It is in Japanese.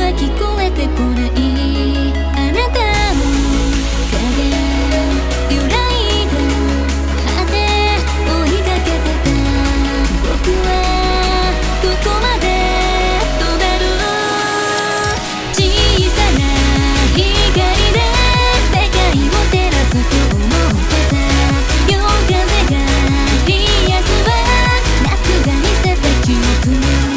聞こえてこないあなたの影揺らいだ果て追いかけてた僕はどこまで飛べる小さな光で世界を照らすと思ってた夜風が冷やすわ夏が見せた記憶